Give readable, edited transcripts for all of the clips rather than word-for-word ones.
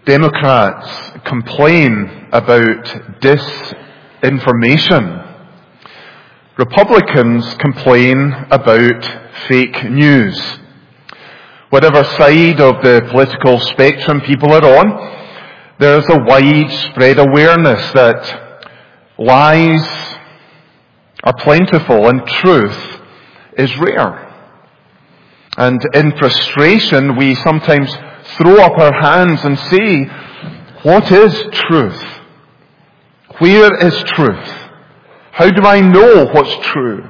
Democrats complain about disinformation. Republicans complain about fake news. Whatever side of the political spectrum people are on, there's a widespread awareness that lies are plentiful and truth is rare. And in frustration, we sometimes throw up our hands and say, what is truth? Where is truth? How do I know what's true?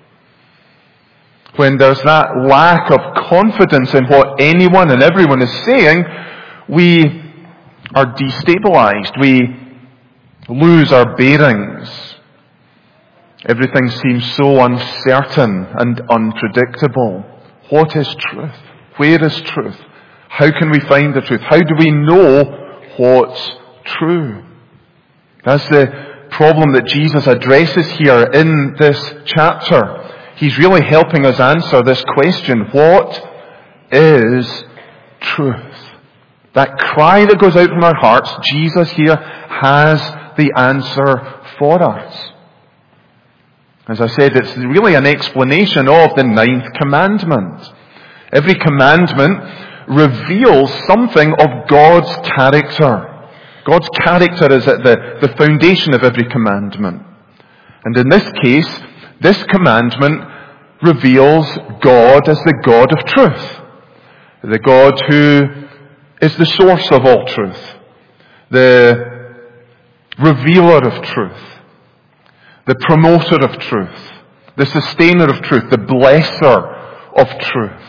When there's that lack of confidence in what anyone and everyone is saying, we are destabilized. We lose our bearings. Everything seems so uncertain and unpredictable. What is truth? Where is truth? How can we find the truth? How do we know what's true? That's the problem that Jesus addresses here in this chapter. He's really helping us answer this question. What is truth? That cry that goes out from our hearts, Jesus here has the answer for us. As I said, it's really an explanation of the 9th commandment. Every commandment reveals something of God's character. God's character is at the foundation of every commandment. And in this case, this commandment reveals God as the God of truth. The God who is the source of all truth. The revealer of truth. The promoter of truth. The sustainer of truth. The blesser of truth.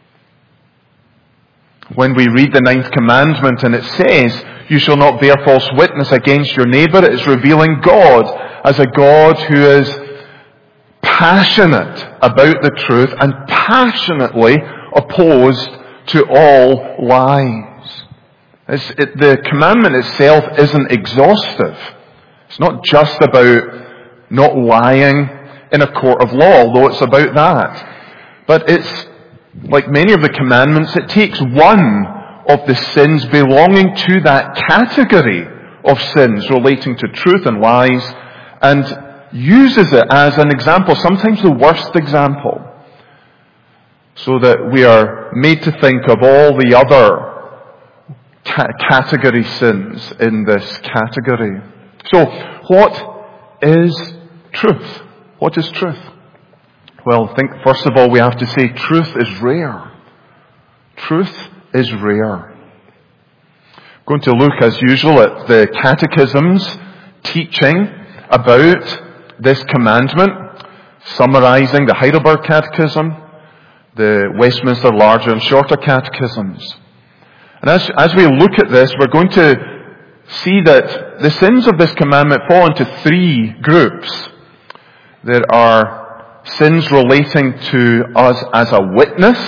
When we read the 9th commandment and it says, you shall not bear false witness against your neighbor, it is revealing God as a God who is passionate about the truth and passionately opposed to all lies. The commandment itself isn't exhaustive. It's not just about not lying in a court of law, although it's about that. But it's, like many of the commandments, it takes one of the sins belonging to that category of sins relating to truth and lies and uses it as an example, sometimes the worst example, so that we are made to think of all the other category sins in this category. So, what is truth? What is truth? Well, I think first of all we have to say truth is rare. Truth is rare. I'm going to look as usual at the Catechism's teaching about this commandment, summarizing the Heidelberg Catechism, the Westminster Larger and Shorter Catechisms. And as we look at this, we're going to see that the sins of this commandment fall into 3 groups. There are sins relating to us as a witness,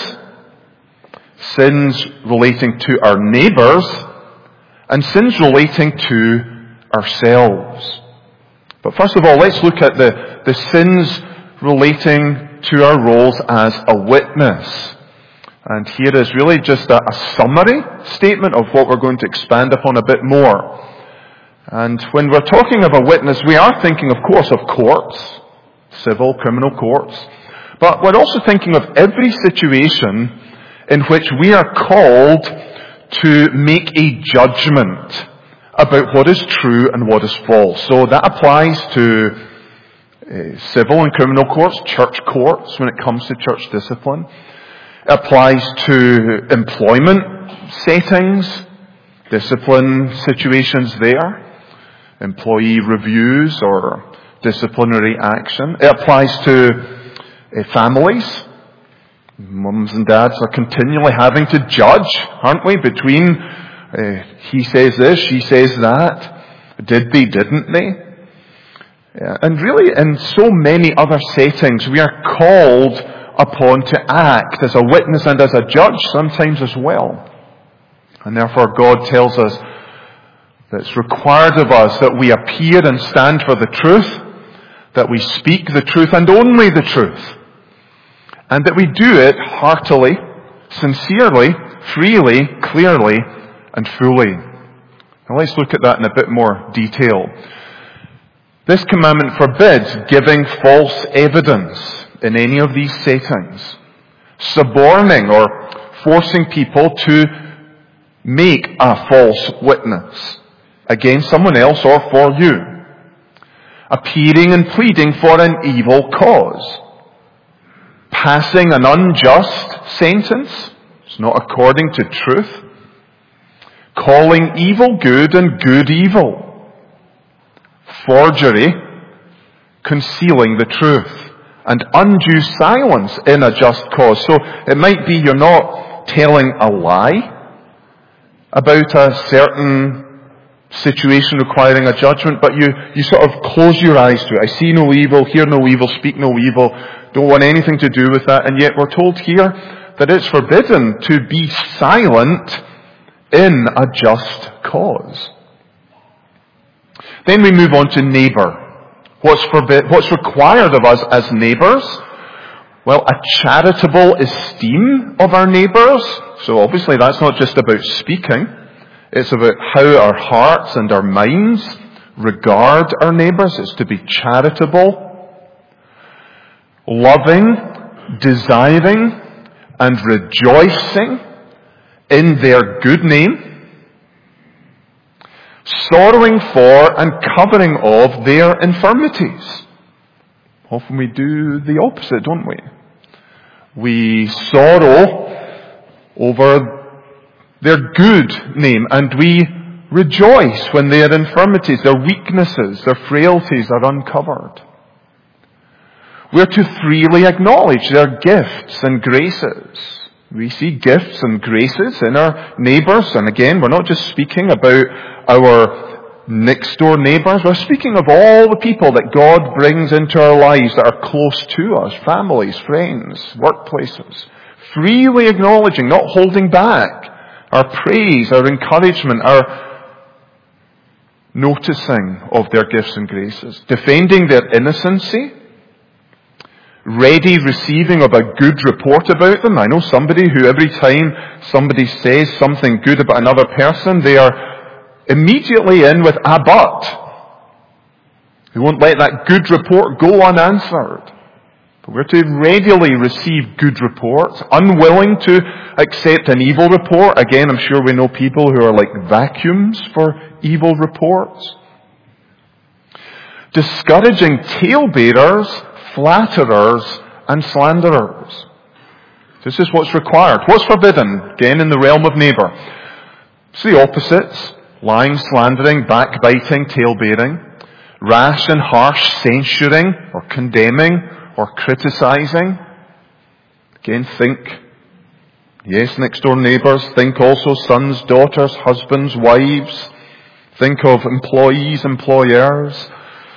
sins relating to our neighbours, and sins relating to ourselves. But first of all, let's look at the sins relating to our roles as a witness. And here is really just a summary statement of what we're going to expand upon a bit more. And when we're talking of a witness, we are thinking, of course, of courts, civil, criminal courts. But we're also thinking of every situation in which we are called to make a judgment about what is true and what is false. So that applies to civil and criminal courts, church courts when it comes to church discipline. It applies to employment settings, discipline situations there, employee reviews or disciplinary action. It applies to families. Mums and dads are continually having to judge, aren't we, between he says this, she says that. Did they, didn't they? Yeah. And really, in so many other settings, we are called upon to act as a witness and as a judge sometimes as well. And therefore God tells us that it's required of us that we appear and stand for the truth, that we speak the truth and only the truth, and that we do it heartily, sincerely, freely, clearly, and fully. Now let's look at that in a bit more detail. This commandment forbids giving false evidence in any of these settings, suborning or forcing people to make a false witness against someone else or for you, appearing and pleading for an evil cause, passing an unjust sentence, it's not according to truth, calling evil good and good evil, forgery, concealing the truth, and undue silence in a just cause. So it might be you're not telling a lie about a certain situation requiring a judgment, but you sort of close your eyes to it. I see no evil, hear no evil, speak no evil, don't want anything to do with that. And yet we're told here that it's forbidden to be silent in a just cause. Then we move on to neighbour. What's required of us as neighbours? Well, a charitable esteem of our neighbours. So obviously that's not just about speaking. It's about how our hearts and our minds regard our neighbours. It's to be charitable, loving, desiring, and rejoicing in their good name, sorrowing for and covering of their infirmities. Often we do the opposite, don't we? We sorrow over their good name, and we rejoice when their infirmities, their weaknesses, their frailties are uncovered. We're to freely acknowledge their gifts and graces. We see gifts and graces in our neighbours, and again, we're not just speaking about our next door neighbours, we're speaking of all the people that God brings into our lives that are close to us, families, friends, workplaces. Freely acknowledging, not holding back, our praise, our encouragement, our noticing of their gifts and graces, defending their innocency, ready receiving of a good report about them. I know somebody who every time somebody says something good about another person, they are immediately in with a but. Who won't let that good report go unanswered. But we're to readily receive good reports, unwilling to accept an evil report. Again, I'm sure we know people who are like vacuums for evil reports. Discouraging talebearers, flatterers, and slanderers. This is what's required. What's forbidden? Again, in the realm of neighbour. It's the opposites. Lying, slandering, backbiting, talebearing. Rash and harsh censuring or condemning or criticising. Again, think. Yes, next door neighbours. Think also sons, daughters, husbands, wives. Think of employees, employers.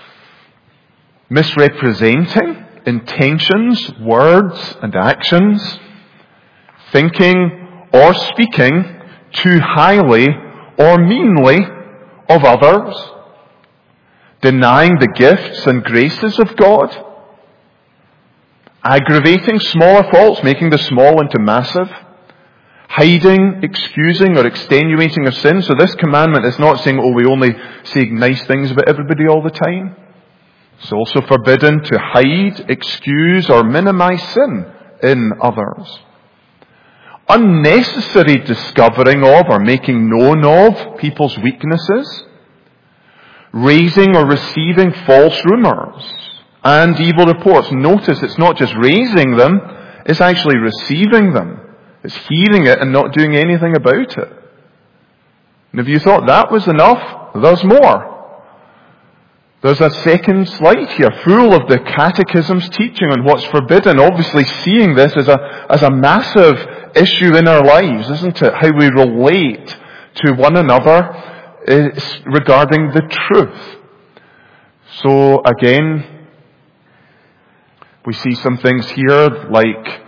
Misrepresenting intentions, words, and actions. Thinking or speaking too highly or meanly of others. Denying the gifts and graces of God. Aggravating smaller faults, making the small into massive. Hiding, excusing, or extenuating of sin. So this commandment is not saying, we only say nice things about everybody all the time. It's also forbidden to hide, excuse, or minimize sin in others. Unnecessary discovering of or making known of people's weaknesses. Raising or receiving false rumours and evil reports. Notice it's not just raising them, it's actually receiving them. It's hearing it and not doing anything about it. And if you thought that was enough, there's more. There's a second slide here full of the Catechism's teaching on what's forbidden. Obviously seeing this as a massive issue in our lives, isn't it? How we relate to one another regarding the truth. So again, we see some things here like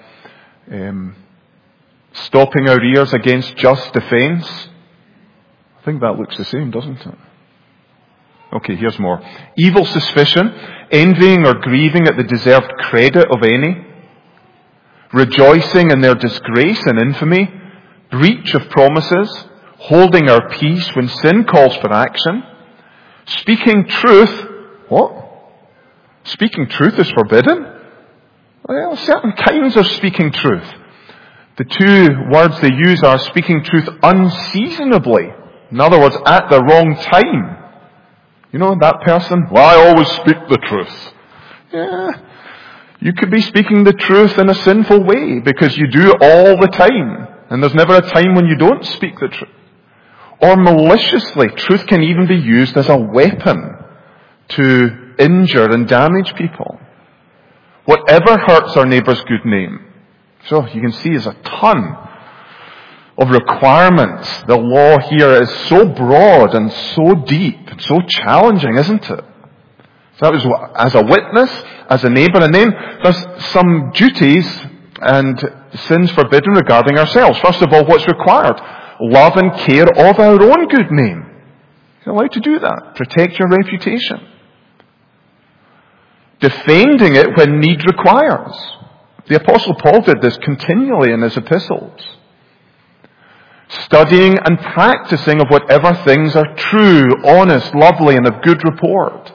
stopping our ears against just defence. I think that looks the same, doesn't it? Okay, here's more. Evil suspicion, envying or grieving at the deserved credit of any, rejoicing in their disgrace and infamy, breach of promises, holding our peace when sin calls for action, speaking truth. What? Speaking truth is forbidden? Well, certain kinds of speaking truth. The two words they use are speaking truth unseasonably. In other words, at the wrong time. You know that person? Well, I always speak the truth. Yeah. You could be speaking the truth in a sinful way because you do it all the time. And there's never a time when you don't speak the truth. Or maliciously, truth can even be used as a weapon to injure and damage people. Whatever hurts our neighbour's good name. So you can see there's a ton of requirements. The law here is so broad and so deep and so challenging, isn't it? So that was as a witness, as a neighbour, and then there's some duties and sins forbidden regarding ourselves. First of all, what's required? Love and care of our own good name. You're allowed to do that. Protect your reputation. Defending it when need requires. The Apostle Paul did this continually in his epistles. Studying and practicing of whatever things are true, honest, lovely, and of good report.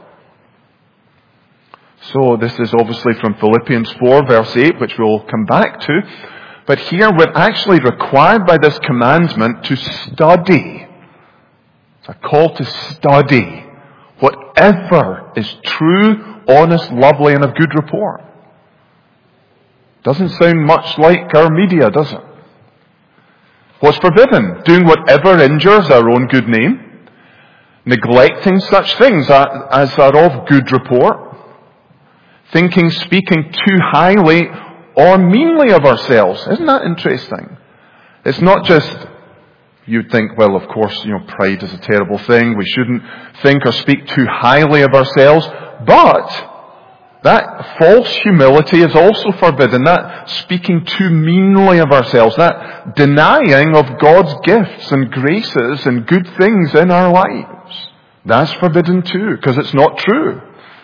So this is obviously from Philippians 4 verse 8, which we'll come back to. But here we're actually required by this commandment to study. It's a call to study whatever is true, honest, lovely, and of good report. Doesn't sound much like our media, does it? What's forbidden? Doing whatever injures our own good name. Neglecting such things as are of good report. Thinking, speaking too highly or meanly of ourselves. Isn't that interesting? It's not just, you'd think, well, of course, pride is a terrible thing. We shouldn't think or speak too highly of ourselves. But that false humility is also forbidden. That speaking too meanly of ourselves. That denying of God's gifts and graces and good things in our lives. That's forbidden too, because it's not true.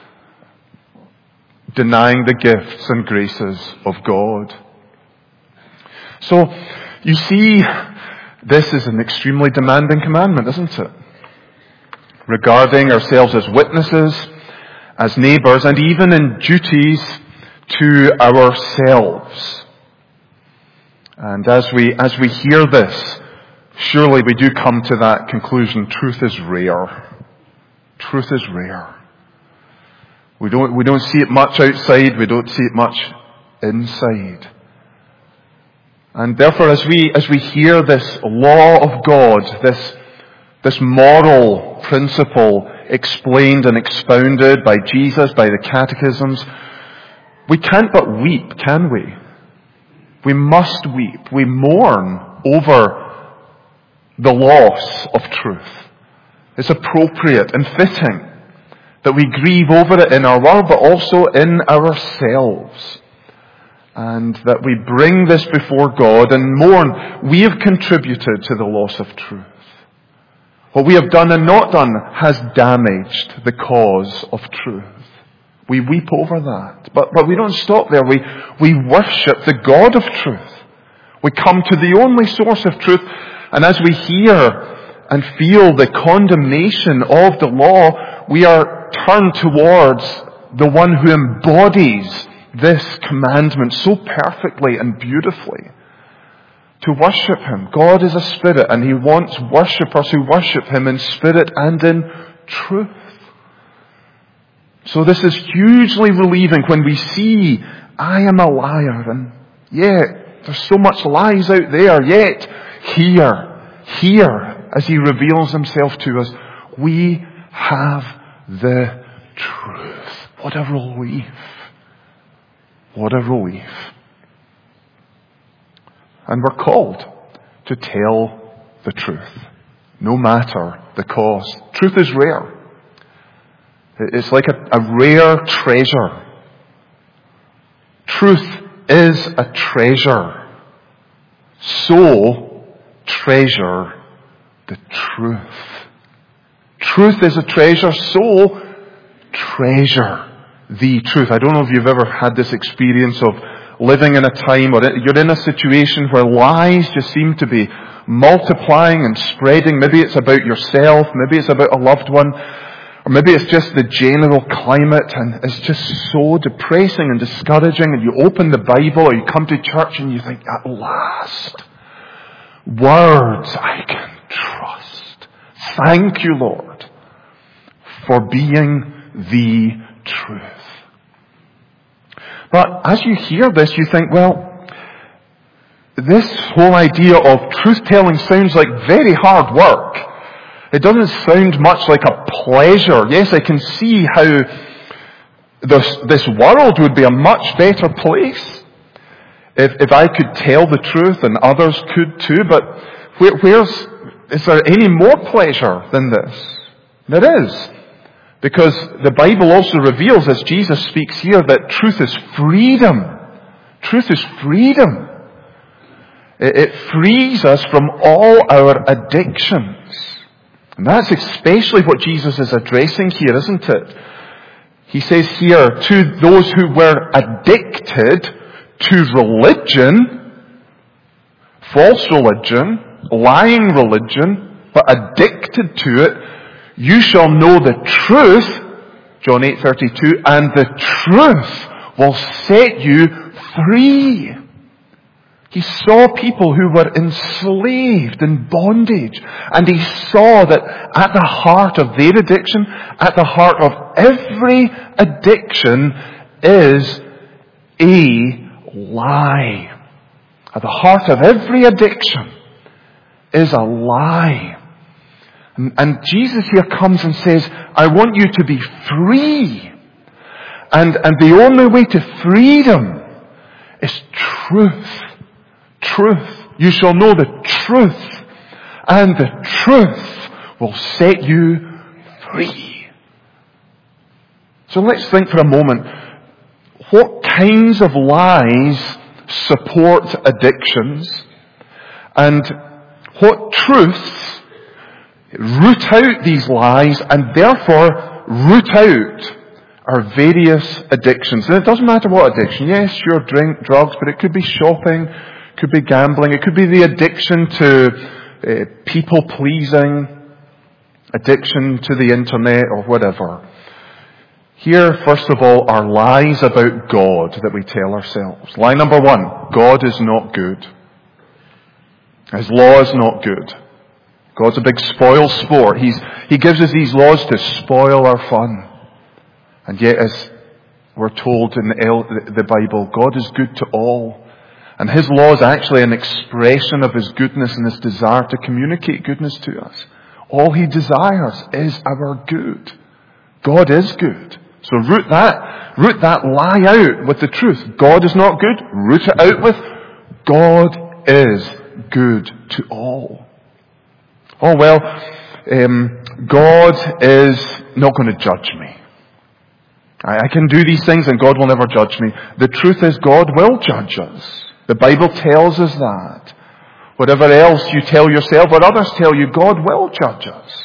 Denying the gifts and graces of God. So, you see, this is an extremely demanding commandment, isn't it? Regarding ourselves as witnesses, as neighbours, and even in duties to ourselves. And as we hear this, surely we do come to that conclusion, truth is rare. Truth is rare. We don't see it much outside, we don't see it much inside. And therefore as we hear this law of God, this moral principle explained and expounded by Jesus, by the catechisms, we can't but weep, can we? We must weep. We mourn over the loss of truth. It's appropriate and fitting that we grieve over it in our world, but also in ourselves. And that we bring this before God and mourn. We have contributed to the loss of truth. What we have done and not done has damaged the cause of truth. We weep over that. But we don't stop there. We worship the God of truth. We come to the only source of truth. And as we hear and feel the condemnation of the law, we are turned towards the one who embodies this commandment so perfectly and beautifully. To worship Him. God is a spirit, and He wants worshippers who worship Him in spirit and in truth. So this is hugely relieving when we see, I am a liar, and yet there's so much lies out there, yet here, as He reveals Himself to us, we have the truth. What a relief. What a relief. And we're called to tell the truth, no matter the cost. Truth is rare. It's like a rare treasure. Truth is a treasure. So, treasure the truth. Truth is a treasure, so treasure the truth. I don't know if you've ever had this experience of living in a time or you're in a situation where lies just seem to be multiplying and spreading. Maybe it's about yourself, maybe it's about a loved one, or maybe it's just the general climate, and it's just so depressing and discouraging, and you open the Bible or you come to church and you think, at last, words I can trust. Thank you, Lord, for being the truth. But as you hear this, you think, well, this whole idea of truth-telling sounds like very hard work. It doesn't sound much like a pleasure. Yes, I can see how this world would be a much better place if I could tell the truth and others could too. But is there any more pleasure than this? There is. Because the Bible also reveals, as Jesus speaks here, that truth is freedom. Truth is freedom. It frees us from all our addictions. And that's especially what Jesus is addressing here, isn't it? He says here, to those who were addicted to religion, false religion, lying religion, but addicted to it, you shall know the truth, John 8:32, and the truth will set you free. He saw people who were enslaved in bondage, and he saw that at the heart of their addiction, at the heart of every addiction, is a lie. At the heart of every addiction is a lie. And Jesus here comes and says, I want you to be free. And the only way to freedom is truth. Truth. You shall know the truth, and the truth will set you free. So let's think for a moment. What kinds of lies support addictions, and what truths root out these lies and therefore root out our various addictions? And it doesn't matter what addiction. Yes, sure, drink, drugs, but it could be shopping, could be gambling, it could be the addiction to people-pleasing, addiction to the internet or whatever. Here, first of all, are lies about God that we tell ourselves. Lie number one, God is not good. His law is not good. God's a big spoil sport. He gives us these laws to spoil our fun. And yet, as we're told in the Bible, God is good to all. And His law is actually an expression of His goodness and His desire to communicate goodness to us. All He desires is our good. God is good. So root that lie out with the truth. God is not good. Root it out with God is good to all. Oh well, God is not going to judge me. I can do these things and God will never judge me. The truth is God will judge us. The Bible tells us that. Whatever else you tell yourself or others tell you, God will judge us.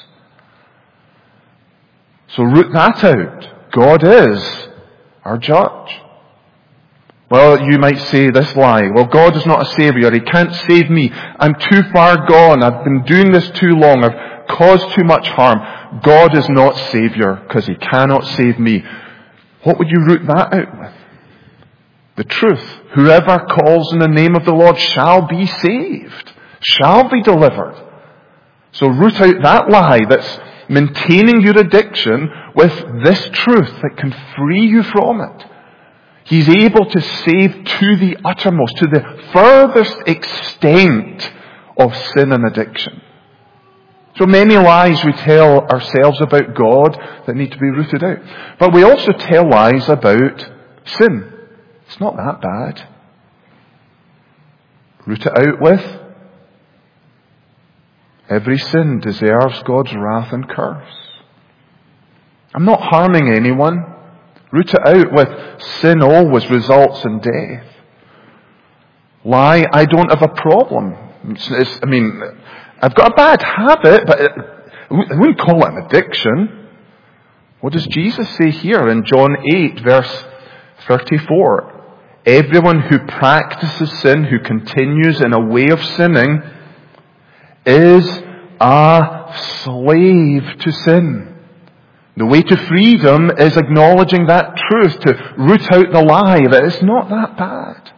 So root that out. God is our judge. Well, you might say this lie. Well, God is not a savior. He can't save me. I'm too far gone. I've been doing this too long. I've caused too much harm. God is not savior because He cannot save me. What would you root that out with? The truth. Whoever calls in the name of the Lord shall be saved, shall be delivered. So root out that lie that's maintaining your addiction with this truth that can free you from it. He's able to save to the uttermost, to the furthest extent of sin and addiction. So many lies we tell ourselves about God that need to be rooted out. But we also tell lies about sin. It's not that bad. Root it out with every sin deserves God's wrath and curse. I'm not harming anyone. Root it out with sin always results in death. Lie, I don't have a problem. I've got a bad habit, but I wouldn't call it an addiction. What does Jesus say here in John 8, verse 34? Everyone who practices sin, who continues in a way of sinning, is a slave to sin. The way to freedom is acknowledging that truth, to root out the lie that it's not that bad.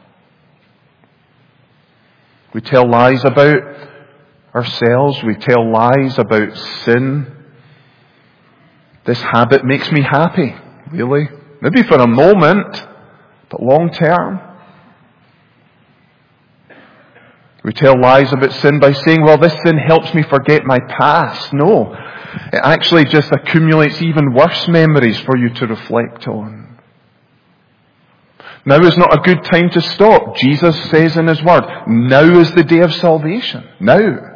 We tell lies about ourselves. We tell lies about sin. This habit makes me happy, really. Maybe for a moment, but long term. We tell lies about sin by saying, well, this sin helps me forget my past. No, it actually just accumulates even worse memories for you to reflect on. Now is not a good time to stop. Jesus says in His Word, now is the day of salvation. Now.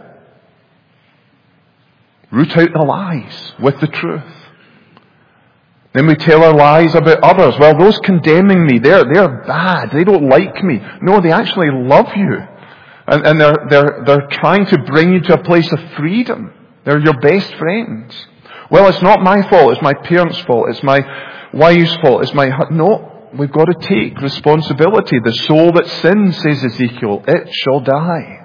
Root out the lies with the truth. Then we tell our lies about others. Well, those condemning me, they're bad. They don't like me. No, they actually love you. And they're trying to bring you to a place of freedom. They're your best friends. Well, it's not my fault. It's my parents' fault. It's my wife's fault. It's my... No, we've got to take responsibility. The soul that sins, says Ezekiel, it shall die.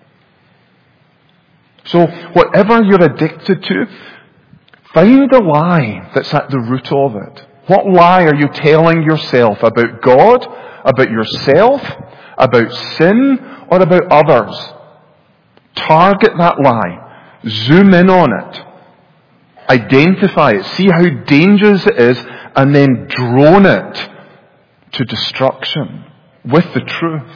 So, whatever you're addicted to, find the lie that's at the root of it. What lie are you telling yourself about God, about yourself, about sin, or about others? Target that lie. Zoom in on it. Identify it. See how dangerous it is, and then drone it to destruction with the truth.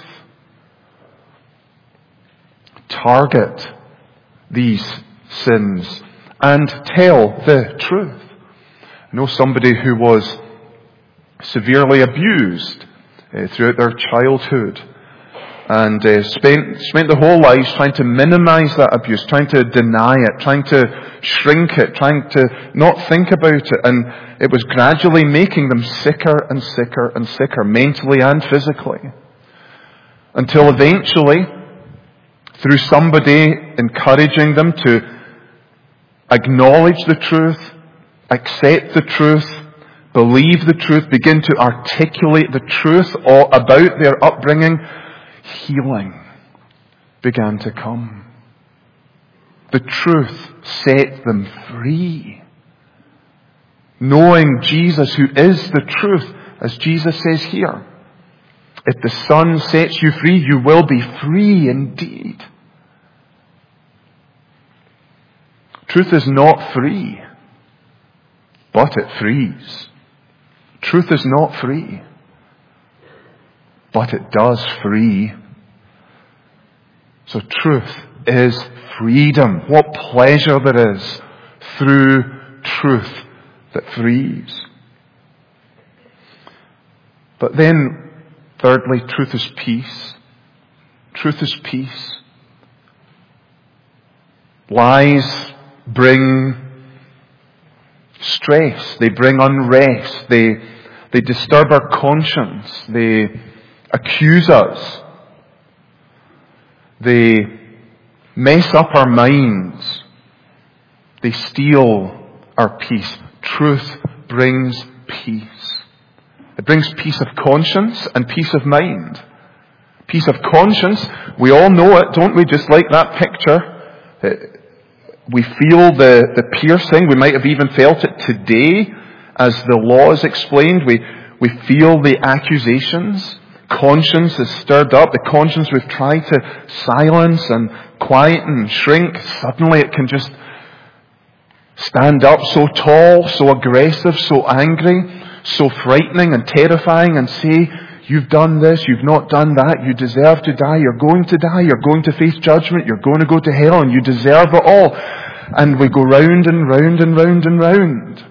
Target these sins and tell the truth. I know somebody who was severely abused throughout their childhood and spent their whole lives trying to minimize that abuse, trying to deny it, trying to shrink it, trying to not think about it, and it was gradually making them sicker and sicker and sicker, mentally and physically, until eventually, through somebody encouraging them to acknowledge the truth, accept the truth, believe the truth, begin to articulate the truth about their upbringing, healing began to come. The truth set them free. Knowing Jesus, who is the truth, as Jesus says here, if the Son sets you free, you will be free indeed. Truth is not free, but it frees. Truth is not free, but it does free. So truth is freedom. What pleasure there is through truth that frees. But then, thirdly, truth is peace. Truth is peace. Lies bring stress. They bring unrest. They disturb our conscience. They accuse us. They mess up our minds. They steal our peace. Truth brings peace. It brings peace of conscience and peace of mind. Peace of conscience, we all know it, don't we? Just like that picture. We feel the piercing. We might have even felt it today as the law is explained. We feel the accusations. Conscience is stirred up. The conscience we've tried to silence and quieten and shrink. Suddenly it can just stand up so tall, so aggressive, so angry, so frightening and terrifying and say, you've done this, you've not done that, you deserve to die, you're going to face judgment, you're going to go to hell, and you deserve it all. And we go round and round and round and round.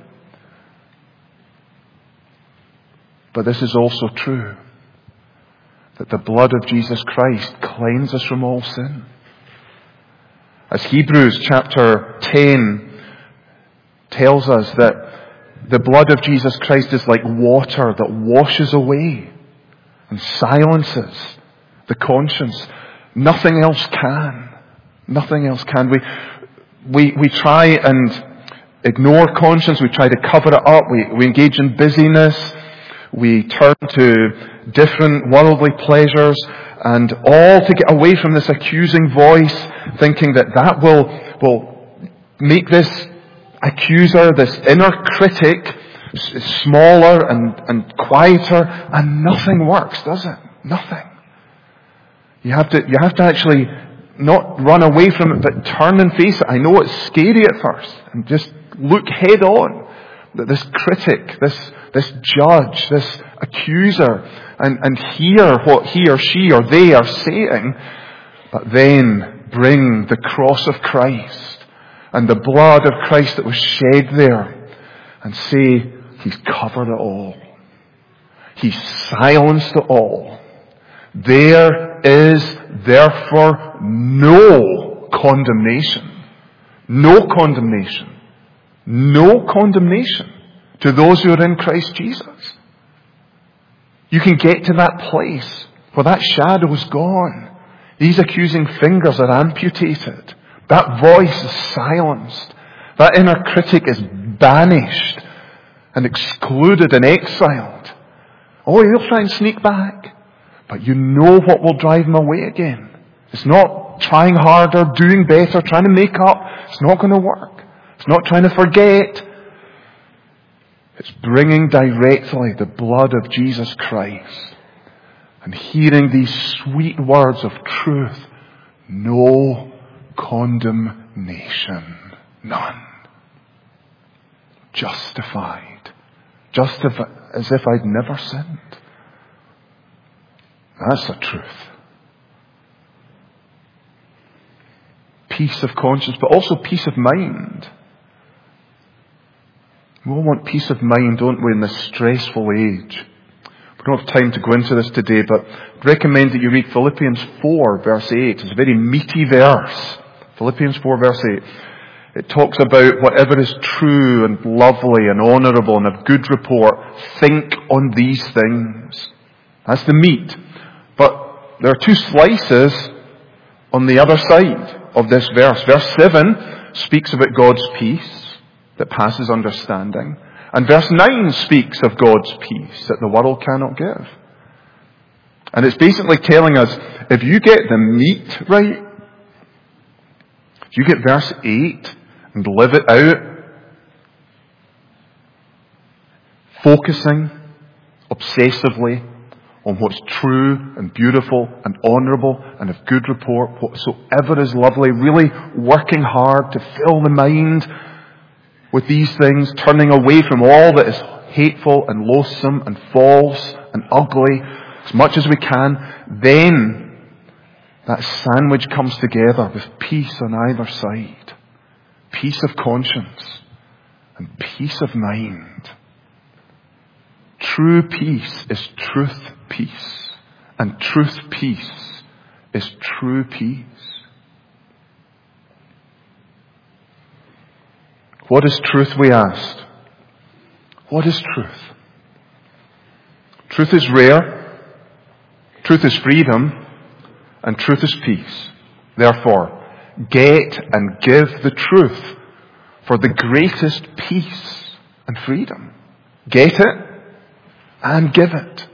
But this is also true, that the blood of Jesus Christ cleanses us from all sin. As Hebrews chapter 10 tells us that the blood of Jesus Christ is like water that washes away and silences the conscience. Nothing else can. Nothing else can. We try and ignore conscience. We try to cover it up. We engage in busyness. We turn to different worldly pleasures, and all to get away from this accusing voice thinking that will make this accuser, this inner critic, smaller and quieter, and nothing works, does it? Nothing. You have to actually not run away from it, but turn and face it. I know it's scary at first, and just look head on that this critic, this judge, this accuser, and hear what he or she or they are saying, but then bring the cross of Christ and the blood of Christ that was shed there and say, He's covered it all. He's silenced it all. There is therefore no condemnation. No condemnation. No condemnation to those who are in Christ Jesus. You can get to that place where that shadow is gone. These accusing fingers are amputated. That voice is silenced. That inner critic is banished and excluded and exiled. Oh, he'll try and sneak back. But you know what will drive him away again. It's not trying harder, doing better, trying to make up. It's not going to work. It's not trying to forget. It's bringing directly the blood of Jesus Christ and hearing these sweet words of truth. No condemnation. None. Justified. As if I'd never sinned. That's the truth. Peace of conscience, but also peace of mind. We all want peace of mind, don't we, in this stressful age. We don't have time to go into this today, but I'd recommend that you read Philippians 4, verse 8. It's a very meaty verse. Philippians 4, verse 8. It talks about whatever is true and lovely and honourable and of good report, think on these things. That's the meat. But there are two slices on the other side of this verse. Verse 7 speaks about God's peace that passes understanding. And verse 9 speaks of God's peace that the world cannot give. And it's basically telling us, if you get the meat right, if you get verse 8 and live it out, focusing obsessively on what's true and beautiful and honourable and of good report, whatsoever is lovely, really working hard to fill the mind with these things, turning away from all that is hateful and loathsome and false and ugly as much as we can, then that sandwich comes together with peace on either side. Peace of conscience and peace of mind. True peace is truth peace. And truth peace is true peace. What is truth, we asked? What is truth? Truth is rare. Truth is freedom. And truth is peace. Therefore, get and give the truth for the greatest peace and freedom. Get it and give it.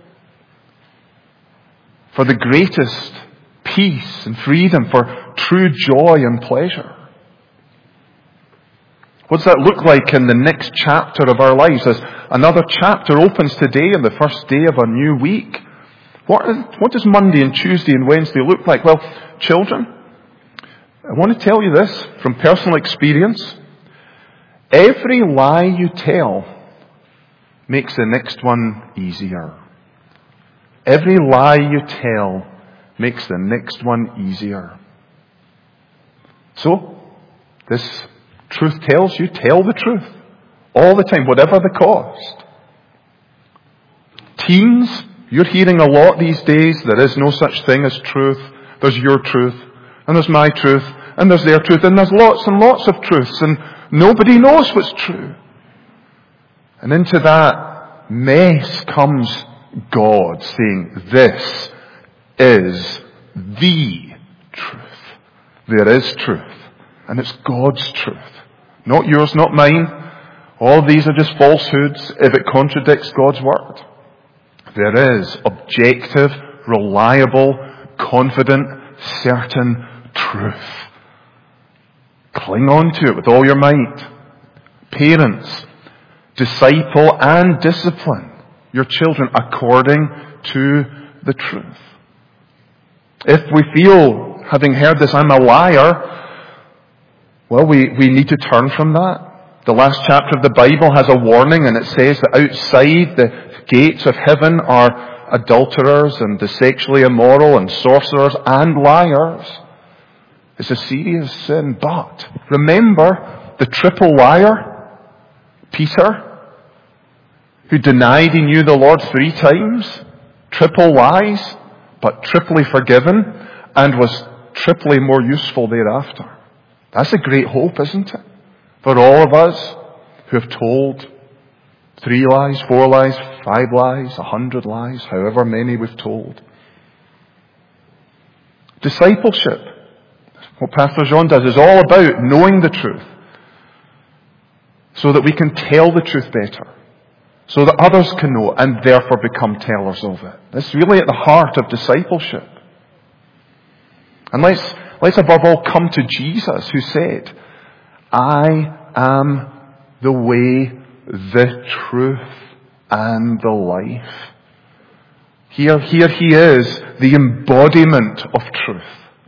For the greatest peace and freedom, for true joy and pleasure. What does that look like in the next chapter of our lives as another chapter opens today on the first day of a new week? What does Monday and Tuesday and Wednesday look like? Well, children, I want to tell you this from personal experience. Every lie you tell makes the next one easier. Every lie you tell makes the next one easier. So, this truth tells you, tell the truth. All the time, whatever the cost. Teens, you're hearing a lot these days, there is no such thing as truth. There's your truth, and there's my truth, and there's their truth, and there's lots and lots of truths, and nobody knows what's true. And into that mess comes God saying, this is the truth. There is truth. And it's God's truth. Not yours, not mine. All of these are just falsehoods if it contradicts God's word. There is objective, reliable, confident, certain truth. Cling on to it with all your might. Parents, disciple and discipline your children according to the truth. If we feel, having heard this, I'm a liar, well, we need to turn from that. The last chapter of the Bible has a warning, and it says that outside the gates of heaven are adulterers and the sexually immoral and sorcerers and liars. It's a serious sin. But remember the triple liar, Peter, who denied he knew the Lord 3 times. Triple lies, but triply forgiven, and was triply more useful thereafter. That's a great hope, isn't it? For all of us who have told 3 lies, 4 lies, 5 lies, 100 lies, however many we've told. Discipleship, what Pastor John does, is all about knowing the truth so that we can tell the truth better, so that others can know and therefore become tellers of it. That's really at the heart of discipleship. And let's above all come to Jesus, who said, I am the way, the truth, and the life. Here he is, the embodiment of truth.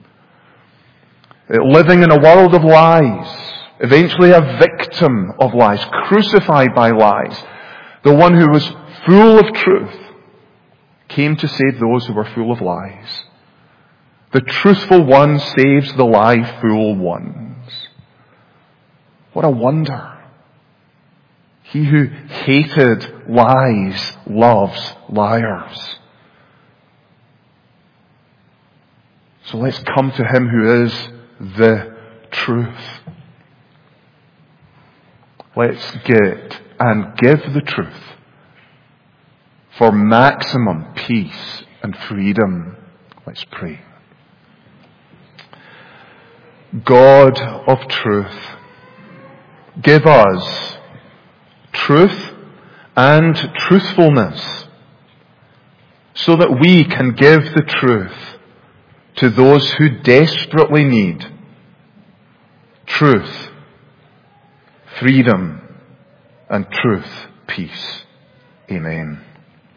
Living in a world of lies, eventually a victim of lies, crucified by lies. The one who was full of truth came to save those who were full of lies. The truthful one saves the lie-full ones. What a wonder. He who hated lies loves liars. So let's come to him who is the truth. Let's get and give the truth for maximum peace and freedom. Let's pray. God of truth, give us truth and truthfulness so that we can give the truth to those who desperately need truth, freedom, and truth, peace. Amen.